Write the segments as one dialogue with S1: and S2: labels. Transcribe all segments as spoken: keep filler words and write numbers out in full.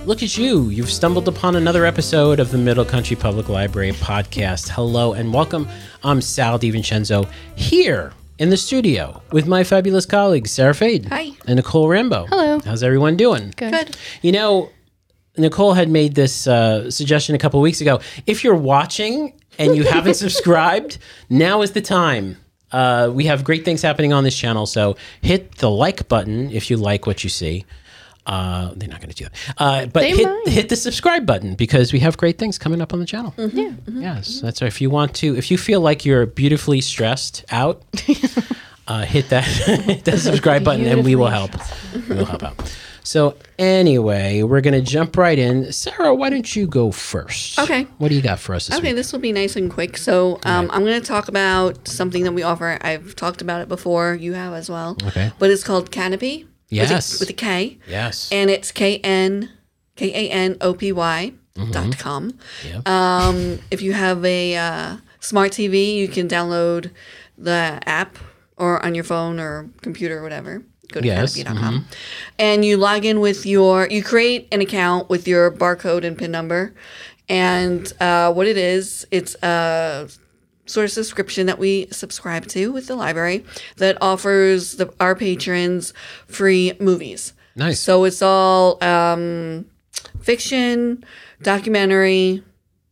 S1: look at you. You've stumbled upon another episode of the Middle Country Public Library podcast. Hello and welcome. I'm Sal DiVincenzo here in the studio with my fabulous colleagues, Sarah Fade.
S2: Hi.
S1: And Nicole Rambo.
S3: Hello.
S1: How's everyone doing?
S3: Good.
S2: Good.
S1: You know, Nicole had made this uh, suggestion a couple weeks ago. If you're watching and you haven't subscribed, now is the time. Uh, we have great things happening on this channel, so hit the like button if you like what you see. Uh, they're not going to do that. Uh, but
S3: They
S1: hit
S3: might.
S1: hit the subscribe button because we have great things coming up on the channel.
S3: Yeah. Mm-hmm.
S1: Yes, that's right. If you want to, if you feel like you're beautifully stressed out, uh, hit that hit that subscribe button and we will help. We will help out. So anyway, we're going to jump right in. Sarah, why don't you go first?
S2: Okay.
S1: What do you got for us this
S2: Okay,
S1: week?
S2: this will be nice and quick. So um, I'm going to talk about something that we offer. I've talked about it before. You have as well.
S1: Okay.
S2: But it's called Canopy.
S1: Yes.
S2: With a, with a K.
S1: Yes.
S2: And it's K N K A N O P Y dot com.
S1: Yep.
S2: Um, if you have a uh, smart T V, you can download the app or on your phone or computer or whatever. Go to
S1: Yes.
S2: canopy dot com. And you log in with your, you create an account with your barcode and PIN number. And uh, what it is, it's a sort of subscription that we subscribe to with the library that offers the, our patrons free movies.
S1: Nice.
S2: So it's all um, fiction, documentary,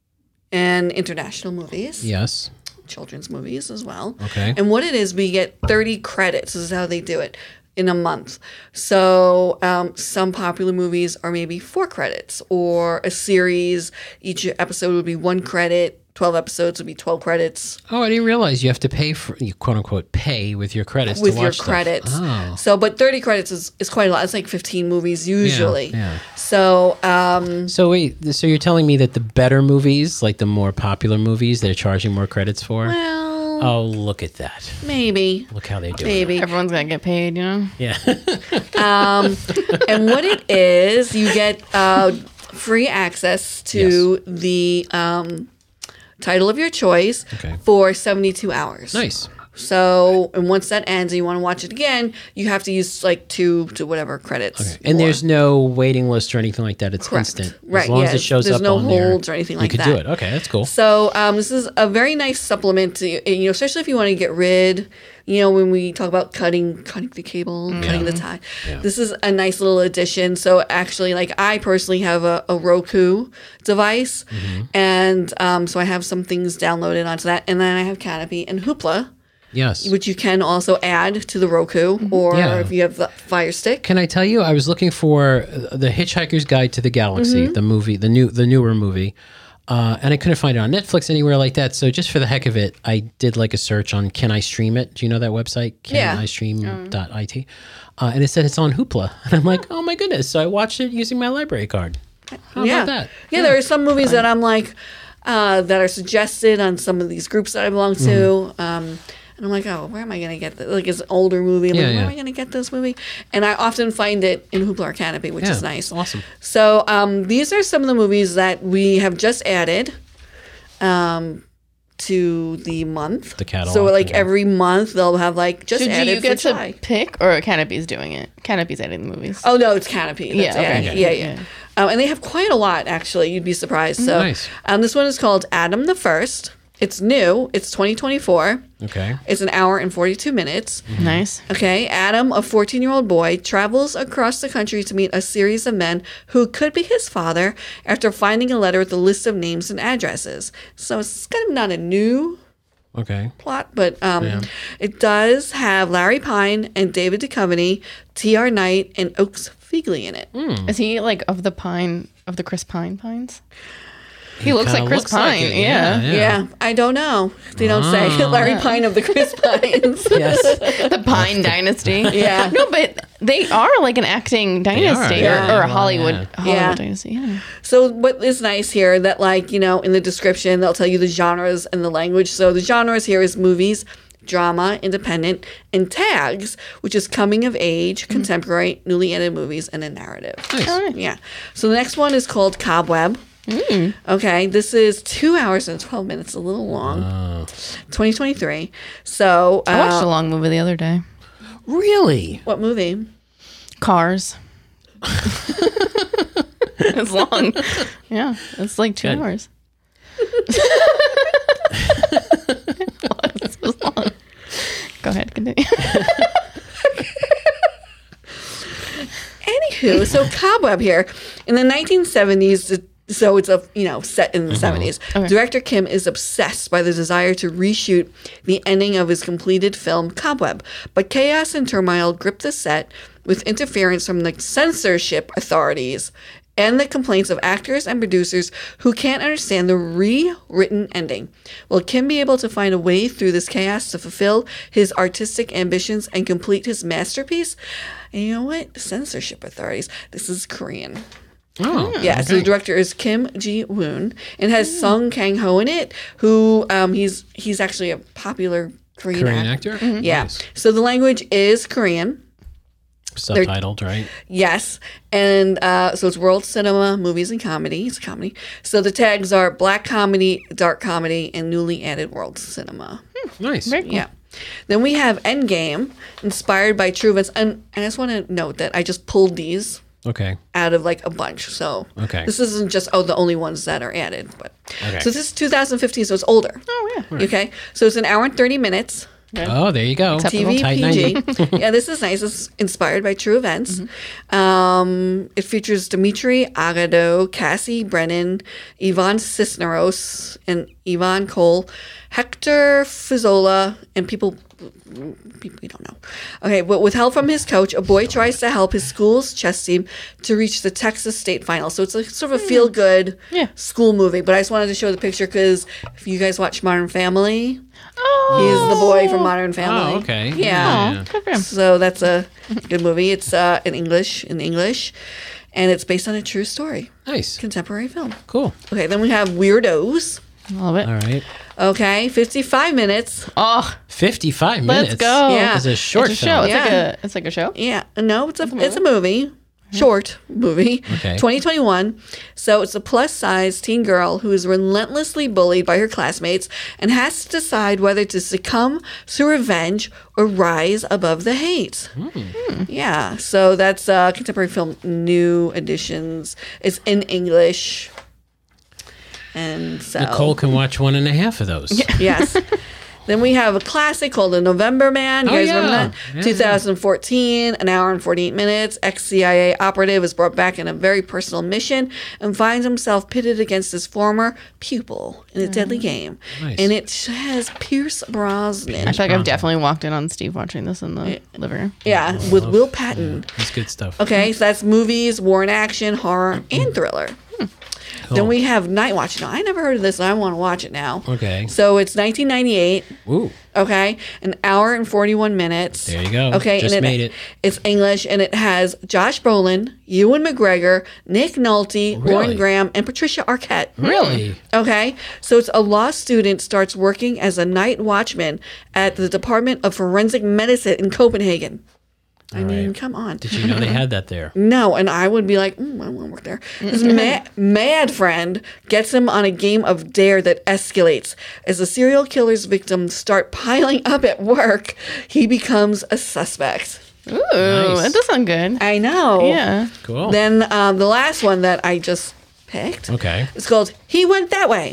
S2: and international movies.
S1: Yes.
S2: Children's movies as well.
S1: Okay.
S2: And what it is, we get thirty credits. This is how they do it in a month. So um, some popular movies are maybe four credits, or a series. Each episode would be one credit. twelve episodes would be twelve credits
S1: Oh, I didn't realize you have to pay for, you quote unquote, pay with your credits
S2: with
S1: to
S2: your
S1: watch stuff.
S2: credits.
S1: Oh.
S2: So, but thirty credits is, is quite a lot. It's like fifteen movies usually.
S1: yeah.
S2: So, um,
S1: So wait, so you're telling me that the better movies, like the more popular movies, they're charging more credits for?
S2: well,
S1: Oh, look at that.
S2: maybe.
S1: Look how they do it.
S2: Maybe.
S3: Everyone's gonna get paid, you know.
S1: Yeah.
S2: And what it is, you get uh, free access to the um, title of your choice
S1: Okay.
S2: for seventy-two hours.
S1: Nice.
S2: So, and once that ends and you want to watch it again, you have to use like two to whatever credits.
S1: Okay. And
S2: more.
S1: there's no waiting list or anything like that. It's
S2: Correct.
S1: instant.
S2: Right,
S1: As long
S2: yeah,
S1: as it shows
S2: there's
S1: up
S2: no
S1: on there,
S2: holds or anything like
S1: you could
S2: that.
S1: do it. Okay, that's cool.
S2: So um, this is a very nice supplement to, you know, especially if you want to get rid, you know, when we talk about cutting cutting the cable, cutting the tie.
S1: Yeah.
S2: This is a nice little addition. So actually, like I personally have a, a Roku device,
S1: Mm-hmm.
S2: and um, so I have some things downloaded onto that, and then I have Canopy and Hoopla,
S1: Yes.
S2: which you can also add to the Roku, or
S1: Yeah.
S2: if you have the Fire Stick.
S1: Can I tell you, I was looking for uh, the Hitchhiker's Guide to the Galaxy,
S2: Mm-hmm.
S1: the movie, the new, the newer movie, uh, and I couldn't find it on Netflix anywhere like that. So just for the heck of it, I did like a search on "Can I stream it?" Do you know that website?
S2: Yeah.
S1: Can I stream dot I T? Uh, and it said it's on Hoopla, and I'm like, oh my goodness! So I watched it using my library card. How
S2: yeah.
S1: about that?
S2: Yeah, there are some movies that I'm like, uh, that are suggested on some of these groups that I belong to.
S1: Mm-hmm.
S2: Um, and I'm like, oh, where am I going to get this? Like, it's an older movie. I'm
S1: Yeah,
S2: like, where
S1: yeah.
S2: am I going to get this movie? And I often find it in Hoopla or Canopy, which
S1: Yeah,
S2: is nice.
S1: awesome.
S2: So um, these are some of the movies that we have just added um, to the month.
S1: The catalog,
S2: So, like,
S1: yeah.
S2: every month they'll have, like, just
S3: Should
S2: added
S3: you get
S2: for
S3: to
S2: try.
S3: pick, or Canopy's doing it? Canopy's editing the movies.
S2: Oh, no, it's Canopy. That's
S3: Yeah, okay.
S2: added. Yeah, yeah.
S3: Yeah.
S2: Um, and they have quite a lot, actually. You'd be surprised. So,
S1: Nice.
S2: um, this one is called Adam the First. It's new. It's twenty twenty-four.
S1: Okay.
S2: It's an hour and forty-two minutes.
S3: Nice.
S2: Okay. Adam, a fourteen-year-old boy, travels across the country to meet a series of men who could be his father after finding a letter with a list of names and addresses. So it's kind of not a new
S1: Okay.
S2: plot, but um,
S1: Yeah.
S2: it does have Larry Pine and David Duchovny, T R. Knight, and Oaks Fegley in it.
S1: Hmm.
S3: Is he like of the Pine of the Chris Pine Pines? He looks
S1: Kinda
S3: like Chris
S1: looks like
S3: Pine.
S1: it,
S3: yeah.
S1: yeah.
S2: Yeah. I don't know. They don't say Larry Pine of the Chris Pines.
S1: Yes.
S3: The Pine Dynasty.
S2: Yeah.
S3: No, but they are like an acting dynasty
S1: yeah.
S3: or, or a
S1: Well,
S3: Hollywood
S1: yeah.
S3: Hollywood
S2: Yeah.
S3: dynasty. Yeah.
S2: So what is nice here that, like, you know, in the description they'll tell you the genres and the language. So the genres here is movies, drama, independent, and tags, which is coming of age, contemporary, newly edited movies, and a narrative.
S1: Nice.
S2: Yeah. So the next one is called Cobweb. Okay, this is two hours and twelve minutes, a little long. twenty twenty-three. So uh,
S3: I watched a long movie the other day.
S1: Really?
S2: what movie?
S3: Cars. It's long. Yeah, it's like two
S1: Good.
S3: hours. It's so long. Go ahead, continue.
S2: Anywho, so Cobweb here in the nineteen seventies. So it's a you know set in the seventies.
S3: Okay.
S2: Director Kim is obsessed by the desire to reshoot the ending of his completed film Cobweb, but chaos and turmoil grip the set with interference from the censorship authorities and the complaints of actors and producers who can't understand the rewritten ending. Will Kim be able to find a way through this chaos to fulfill his artistic ambitions and complete his masterpiece? And you know what? Censorship authorities. This is Korean.
S1: Oh,
S2: Yeah, so the director is Kim Ji-woon and has Sung Kang-ho in it, who um, he's he's actually a popular Korean,
S1: Korean
S2: actor.
S1: actor?
S2: Yeah.
S1: Nice.
S2: So the language is Korean.
S1: Subtitled, right?
S2: Yes. And uh, so it's world cinema, movies, and comedy. It's a comedy. So the tags are black comedy, dark comedy, and newly added world cinema.
S1: Nice.
S3: Very cool.
S2: Yeah. Then we have Endgame, inspired by true events. And, and I just want to note that I just pulled these
S1: Okay.
S2: out of like a bunch. So
S1: Okay.
S2: this isn't just, oh, the only ones that are added. But
S1: Okay.
S2: So this is two thousand fifteen, so it's older.
S3: Oh yeah.
S2: Okay. So it's an hour and thirty minutes.
S1: Oh, there you go.
S2: T V
S1: Tight
S2: P G.
S1: ninety.
S2: Yeah, this is nice. It's inspired by true events. Um, it features Dimitri Agado, Cassie Brennan, Ivan Cisneros, and Ivan Cole, Hector Fizzola, and people people we don't know. Okay, but with help from his coach, a boy tries to help his school's chess team to reach the Texas state final. So it's like sort of a feel good
S3: Yeah.
S2: school movie. But I just wanted to show the picture because if you guys watch Modern Family,
S3: Oh.
S2: he's the boy from Modern Family.
S1: Oh, okay.
S2: Yeah.
S3: Oh, good for him.
S2: So that's a good movie. It's uh, in English, in English, and it's based on a true story,
S1: Nice.
S2: contemporary film.
S1: Cool.
S2: Okay, then we have Weirdos.
S3: Love it.
S1: All right.
S2: Okay, fifty-five minutes.
S3: Oh,
S1: fifty-five
S3: let's
S1: minutes.
S3: go.
S2: Yeah.
S1: It's a short
S3: It's a
S1: film.
S3: show. It's like
S2: Yeah.
S3: a. It's like a show.
S2: Yeah, no, it's a it's a movie, short movie.
S1: Okay.
S2: twenty twenty-one. So it's a plus-size teen girl who is relentlessly bullied by her classmates and has to decide whether to succumb to revenge or rise above the hate.
S1: Hmm.
S2: Yeah, so that's uh, contemporary film, new editions. It's in English. And so
S1: Nicole can watch one and a half of those.
S2: yes. Then we have a classic called The November Man. You
S1: Oh,
S2: guys
S1: yeah.
S2: remember
S1: Yeah.
S2: that? twenty fourteen, an hour and forty-eight minutes. Ex-C I A operative is brought back in a very personal mission and finds himself pitted against his former pupil in a deadly game.
S1: Nice.
S2: And it has Pierce Brosnan.
S3: I feel like I've definitely walked in on Steve watching this in the living room.
S2: Yeah, with Will Patton.
S1: That's good stuff.
S2: Okay, so that's movies, war and action, horror, and thriller.
S1: Cool.
S2: Then we have Night Watch. Now, I never heard of this, and I want to watch it now.
S1: Okay.
S2: So it's nineteen ninety-eight.
S1: Ooh.
S2: Okay, an hour and forty-one minutes.
S1: There you go.
S2: Okay,
S1: Just
S2: and
S1: made it.
S2: It's English, and it has Josh Brolin, Ewan McGregor, Nick Nolte,
S1: Really?
S2: Lauren Graham, and Patricia Arquette.
S1: Really?
S2: Okay, so it's a law student starts working as a night watchman at the Department of Forensic Medicine in Copenhagen. I mean,
S1: right.
S2: come on.
S1: Did you know they had that there?
S2: No, and I would be like, mm, I want to work there. His ma- mad friend gets him on a game of dare that escalates. As the serial killer's victims start piling up at work, he becomes a suspect.
S3: Ooh, that does sound good.
S2: I know.
S3: Yeah.
S1: Cool.
S2: Then um, the last one that I just picked.
S1: Okay.
S2: It's called He Went That Way.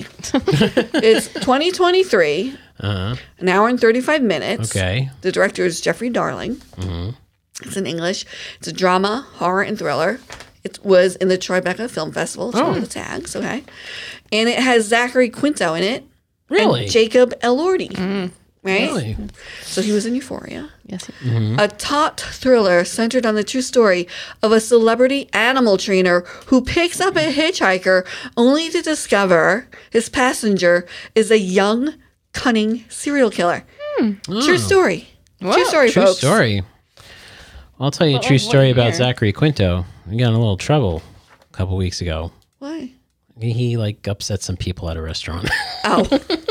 S2: It's twenty twenty-three,
S1: Uh-huh.
S2: an hour and thirty-five minutes.
S1: Okay.
S2: The director is Jeffrey Darling. It's in English. It's a drama, horror, and thriller. It was in the Tribeca Film Festival. It's one
S1: Oh.
S2: of the tags, okay? And it has Zachary Quinto in it.
S1: Really?
S2: And Jacob Elordi. Right?
S1: Really?
S2: So he was in Euphoria.
S3: Yes.
S2: A taut thriller centered on the true story of a celebrity animal trainer who picks up a hitchhiker only to discover his passenger is a young, cunning serial killer. True story. True
S3: Whoa.
S2: story,
S1: True
S2: folks.
S1: story. I'll tell you a true
S3: what
S1: story about
S3: year?
S1: Zachary Quinto. We got in a little trouble a couple weeks ago.
S2: Why?
S1: He like upset some people at a restaurant.
S2: Oh.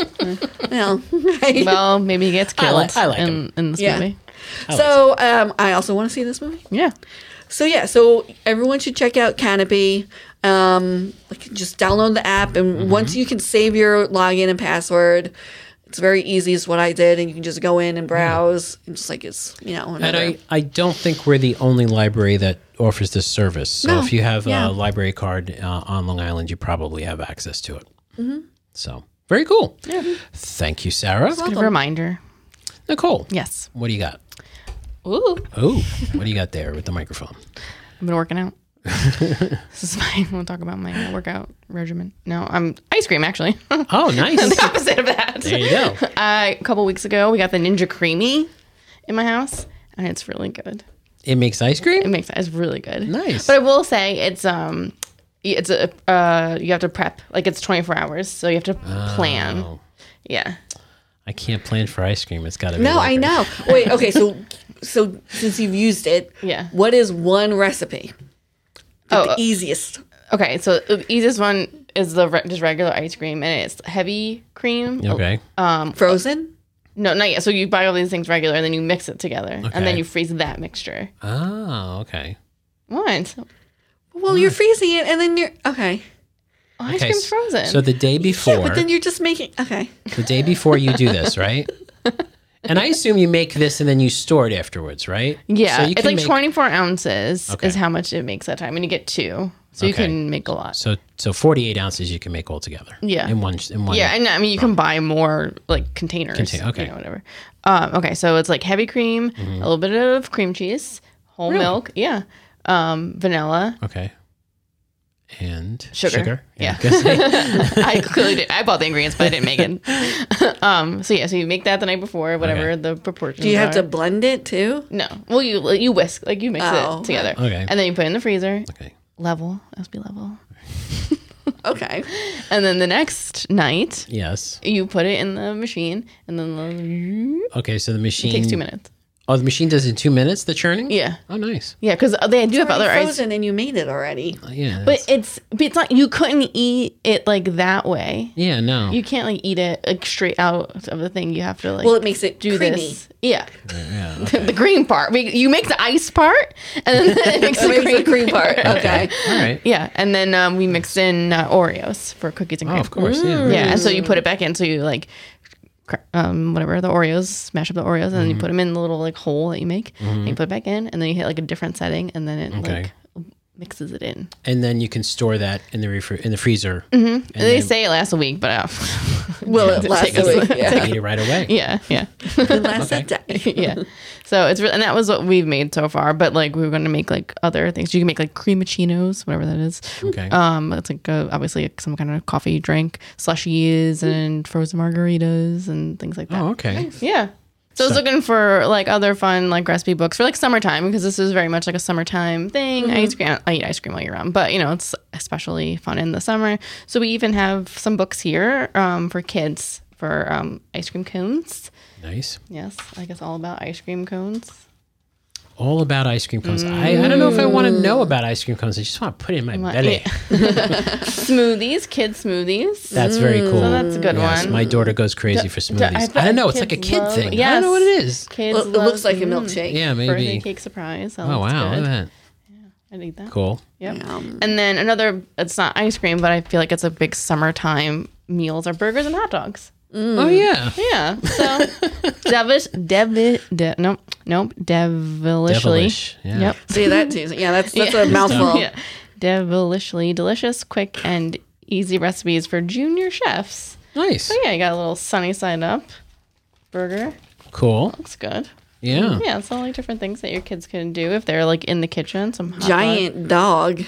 S2: well,
S3: Well, maybe he gets
S1: I
S3: killed
S1: like- I like
S3: in,
S1: him.
S3: in this
S2: Yeah.
S3: movie.
S2: so um, I also want to see this movie.
S3: Yeah.
S2: So yeah, so everyone should check out Canopy. Um, like just download the app, and once you can save your login and password, It's very easy. It's what I did, and you can just go in and browse. And just like it's you know.
S1: And
S2: Another,
S1: I, I don't think we're the only library that offers this service. So
S2: No.
S1: if you have
S2: Yeah.
S1: a library card uh, on Long Island, you probably have access to it. Mm-hmm. So very cool. Yeah. Thank you, Sarah.
S3: Good reminder.
S1: Nicole.
S3: Yes.
S1: What do you got?
S3: Ooh.
S1: Oh, what do you got there with the microphone?
S3: I've been working out. This is fine. We'll talk about my uh, workout regimen. No, I'm ice cream actually.
S1: Oh, nice.
S3: The opposite of that.
S1: There you go.
S3: Uh, a couple weeks ago, we got the Ninja Creamy in my house, and it's really good.
S1: It makes ice
S3: It
S1: cream?
S3: makes it's really good.
S1: Nice.
S3: But I will say it's um, it's a uh, you have to prep like it's twenty-four hours, so you have to plan.
S1: Oh.
S3: Yeah.
S1: I can't plan for ice cream. It's got to be
S2: no, I
S1: liquor.
S2: know. Wait, okay, so so since you've used it,
S3: Yeah.
S2: what is one recipe? The,
S3: Oh,
S2: the
S3: uh,
S2: easiest.
S3: Okay, so the easiest one is the re- just regular ice cream, and it's heavy cream.
S1: Okay.
S2: Frozen?
S3: No, not yet. So you buy all these things regular, and then you mix it together, and
S1: Okay.
S3: then you freeze that mixture.
S1: Oh, okay.
S3: What?
S2: Well, you're freezing it, and then you're okay.
S3: Oh, ice
S1: Okay,
S3: cream's
S1: s-
S3: frozen.
S1: So the day before,
S2: Yeah, but then you're just making okay.
S1: the day before you do this, right? And I assume you make this and then you store it afterwards, right?
S3: yeah,
S1: So you
S3: it's
S1: can
S3: like
S1: make-
S3: twenty-four ounces
S1: Okay.
S3: is how much it makes that time, and you get two, so you
S1: Okay.
S3: can make a lot.
S1: So so forty-eight ounces you can make all together.
S3: Yeah.
S1: In one in one.
S3: Yeah, and I mean you can buy more like containers.
S1: Contain- okay.
S3: You know, whatever. Um, okay, so it's like heavy cream,
S1: Mm-hmm.
S3: a little bit of cream cheese, whole milk, yeah, um, vanilla.
S1: Okay. And
S3: Sugar. Yeah.
S1: I was gonna say.
S3: I clearly did. I bought the ingredients, but I didn't make it. um, so yeah, so you make that the night before, whatever
S1: Okay.
S3: the proportions.
S2: Do you have
S3: are.
S2: to blend it too?
S3: No. Well, you you whisk like you mix
S2: Oh,
S3: it together,
S1: okay.
S3: and then you put it in the freezer.
S1: Okay.
S3: Level, it has to be level.
S2: Okay.
S3: And then the next night,
S1: Yes.
S3: you put it in the machine, and then the,
S1: Okay. So the machine
S3: it takes two minutes.
S1: Oh, the machine does it in two minutes. The churning.
S3: Yeah,
S1: Oh, nice.
S3: yeah, because they do have other ice.
S2: frozen, and you made it already.
S1: Oh, yeah.
S3: But
S1: that's-
S3: it's but it's not you couldn't eat it like that way.
S1: yeah. No.
S3: You can't like eat it like straight out of the thing. You have to like
S2: Well, it makes it
S3: do
S2: creamy.
S3: this. Yeah.
S1: yeah.
S3: The green part. We- You make the ice part and then it makes
S2: It
S3: the
S2: makes
S3: green,
S2: the cream part. Okay.
S1: All right.
S3: Yeah, and then um, we mixed in uh, Oreos for cookies and
S1: Oh,
S3: cream.
S1: of course. Yeah.
S3: Yeah, and so you put it back in. So you like, cr- um, whatever the Oreos, smash up the Oreos, and then
S1: Mm-hmm.
S3: you put them in the little like hole that you make, and you put it back in, and then you hit like a different setting, and then it
S1: Okay.
S3: like mixes it in.
S1: And then you can store that in the refri- in the freezer.
S3: Mm-hmm.
S1: And
S3: they
S1: then
S3: say it lasts a week, but uh,
S2: Will it
S3: Take
S2: last
S3: us-
S2: a week? Yeah.
S1: eat it right away.
S3: yeah, yeah.
S2: It lasts a
S1: Okay.
S2: day.
S3: yeah. So it's re- and that was what we've made so far. But like we were going to make like other things. You can make like cremachinos, whatever that is.
S1: Okay.
S3: Um, it's like uh obviously some kind of coffee drink, slushies, and frozen margaritas and things like that.
S1: Oh, okay.
S3: Yeah. So I was
S1: So-
S3: looking for like other fun like recipe books for like summertime because this is very much like a summertime thing. Ice cream. I eat ice cream all year round, but you know it's especially fun in the summer. So we even have some books here um, for kids for um, ice cream cones.
S1: Nice.
S3: Yes, I guess all about ice cream cones.
S1: All about ice cream cones. I, I don't know if I want to know about ice cream cones. I just want to put it in my
S3: Want-
S1: belly.
S3: Smoothies, kid smoothies.
S1: That's very cool.
S3: So that's a good
S1: yes,
S3: one.
S1: my daughter goes crazy for
S3: I
S1: smoothies. I,
S3: bet
S1: don't know. It's like a
S3: kids
S1: kid
S3: love-
S1: thing. I
S3: yes.
S1: don't know what it is.
S3: Kids
S2: Well, it
S3: love-
S2: looks like a
S3: mm,
S2: milkshake.
S1: Yeah,
S3: Birthday
S1: maybe.
S3: cake surprise.
S1: Oh, wow. Look
S3: Good.
S1: at that.
S3: I need that.
S1: Cool.
S3: Yep.
S2: Yum.
S3: And then another, it's not ice cream, but I feel like it's a big summertime meals are burgers and hot dogs.
S1: Oh, yeah.
S3: Yeah. So, devish, devi, de, nope, nope, devilishly.
S1: Devilish. Yeah.
S3: Yep.
S2: See that too. Yeah, that's that's
S3: Yeah.
S2: a mouthful.
S3: Yeah. Devilishly delicious, quick, and easy recipes for junior chefs.
S1: Nice.
S3: So, yeah, you got a little sunny side up burger.
S1: Cool.
S3: Looks good.
S1: Yeah.
S3: Yeah, it's all like different things that your kids can do if they're like in the kitchen. Some hot dog,
S2: Giant dog.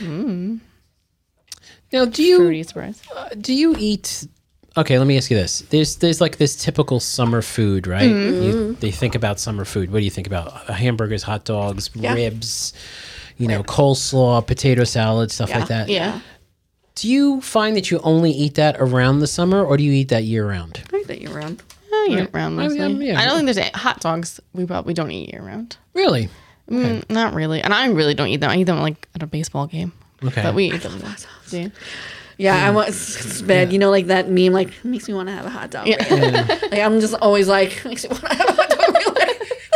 S1: Now, do you
S3: fruity surprise.
S1: uh, do you eat? Okay, let me ask you this. There's there's like this typical summer food, right?
S3: Mm-hmm.
S1: You, they think about summer food. What do you think about? Uh, hamburgers, hot dogs,
S2: Yeah.
S1: ribs, you know, coleslaw, potato salad, stuff
S2: Yeah.
S1: like that.
S3: Yeah.
S1: Do you find that you only eat that around the summer, or do you eat that year round?
S2: I think you're around.
S3: Oh, year round
S1: I mean,
S3: mostly.
S1: um, yeah.
S3: I don't think there's any, hot dogs. We probably don't eat year round.
S1: Really?
S3: Mm, not really, and I really don't eat them. I eat them like at a baseball game.
S1: Okay.
S3: But we eat them. Do you?
S2: Yeah, I want. It's, it's bad. You know, like that meme. Like makes me want to have a hot dog.
S3: Yeah.
S2: Right? Like I'm just always like makes me want to have a hot dog. Right?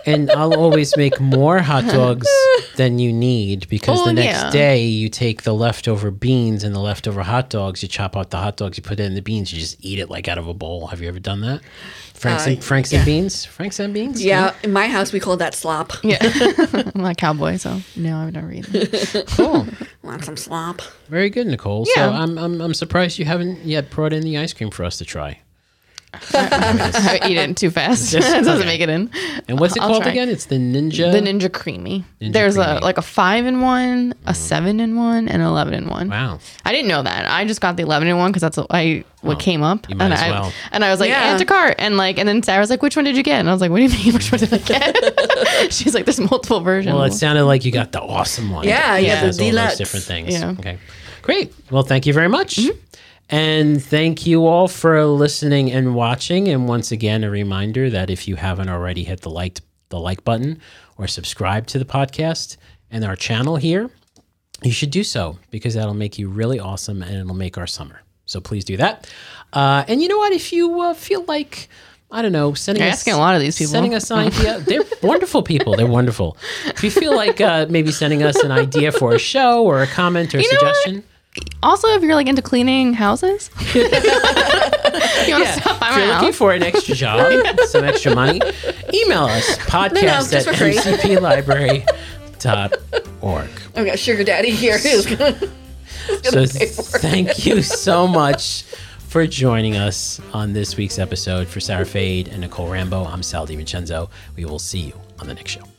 S1: And I'll always make more hot dogs than you need because
S3: Oh,
S1: the next
S3: yeah.
S1: day you take the leftover beans and the leftover hot dogs, you chop out the hot dogs, you put it in the beans, you just eat it like out of a bowl. Have you ever done that? Frank's,
S2: Uh,
S1: and, Frank's and beans? Frank's and beans?
S2: Yeah, in my house we call that slop.
S3: Yeah. I'm not a cowboy, so no, I've never eaten.
S1: Cool.
S2: Want some slop?
S1: Very good, Nicole.
S3: Yeah.
S1: So I'm, I'm I'm surprised you haven't yet brought in the ice cream for us to try.
S3: I eat it too fast.
S1: Just-
S3: it doesn't
S1: okay.
S3: make it in.
S1: And what's it
S3: I'll
S1: called
S3: try.
S1: again? It's the Ninja.
S3: The Ninja Creamy.
S1: Ninja
S3: There's
S1: Creamy.
S3: a like a five in one, a seven in one, and an eleven in one.
S1: Wow.
S3: I didn't know that. I just got the eleven in one because that's what I what
S1: Oh,
S3: came up.
S1: you might
S3: and
S1: as
S3: I
S1: well.
S3: and I was like,
S2: Yeah.
S3: add to cart, and like, and then Sarah was like, which one did you get? And I was like, what do you mean, which one did I get? She's like, there's multiple versions.
S1: Well, it sounded like you got the awesome one.
S2: Yeah, you
S3: Yeah.
S2: have the
S1: Has all those
S2: deluxe.
S1: different things.
S3: Yeah.
S1: Okay. Great. Well, thank you very much.
S3: Mm-hmm.
S1: And thank you all for listening and watching. And once again, a reminder that if you haven't already hit the like the like button or subscribe to the podcast and our channel here, you should do so because that'll make you really awesome and it'll make our summer. So please do that. Uh, and you know what? If you uh, feel like I don't know, sending
S3: You're
S1: us
S3: asking a lot of these people.
S1: sending us an idea. They're wonderful people. They're wonderful. If you feel like uh, maybe sending us an idea for a show or a comment or a
S3: You know what?
S1: suggestion.
S3: Also, if you're like into cleaning houses, you want to stop by
S1: If
S3: my
S1: you're looking
S3: house.
S1: for an extra job, some extra money, email us podcast
S2: just
S1: at
S2: for free.
S1: m c p library dot org.
S2: I've got sugar daddy here who's gonna.
S1: So thank you so much for joining us on this week's episode. For Sarah Fade and Nicole Rambo, I'm Sal DiVincenzo. We will see you on the next show.